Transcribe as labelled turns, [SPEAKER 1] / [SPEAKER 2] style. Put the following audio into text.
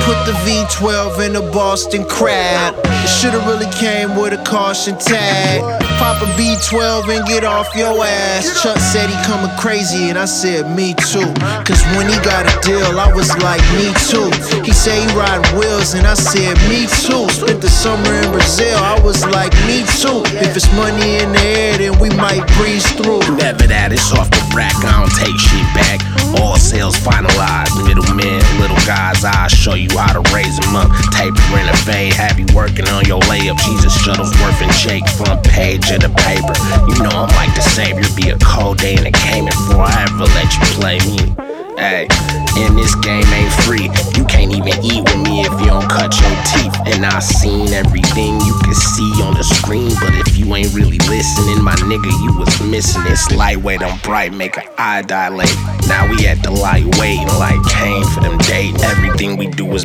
[SPEAKER 1] put the V12 in the Boston Crab. It should've really came with a caution tag. Pop a B12 and get off your ass. Chuck said he coming crazy and I said me too. Cause when he got a deal I was like me too. He said he riding wheels and I said me too. Spent the summer in Brazil, I was like me too. If it's money in the air then we might breeze through.
[SPEAKER 2] Never that, it's off the rack, I don't take shit back. All sales finalized, middlemen, little guys, I'll show you how to raise them up. Taper in a fade, have you working on your layup. Jesus Shuttlesworth and Jake, front page of the paper. You know I'm like the savior, be a cold day in the game before I ever let you play me. Hey, and this game ain't free. You can't even eat with me if you don't cut your teeth. And I seen everything you can see on the screen, but if you ain't really listening, my nigga, you was missing. It's lightweight, I'm bright, make an eye dilate. Now we at the light waiting like Kane for them dating. Everything we do is